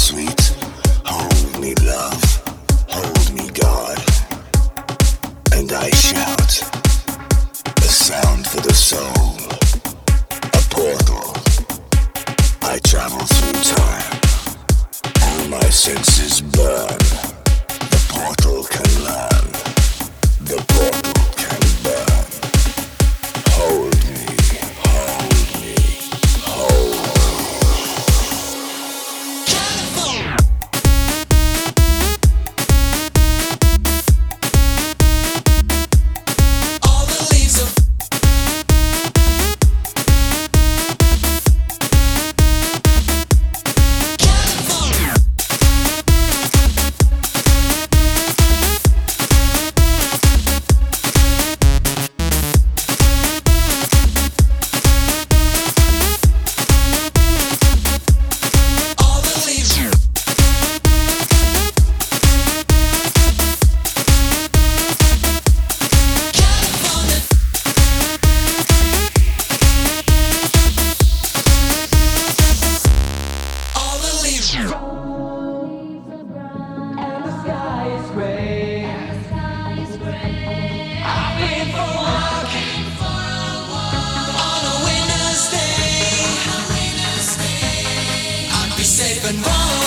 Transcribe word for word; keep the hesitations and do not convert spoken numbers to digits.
sweet. Hold me, love. Hold me, God. And I shout. A sound for the soul. A portal. I travel through time. All my senses burn. The portal can learn. The portal can burn. Hold me, hold me, hold me. All the leaves of California. All the leaves California. All the leaves And the sky is gray. I've been for a walk on a winter's day. I'd be safe and warm.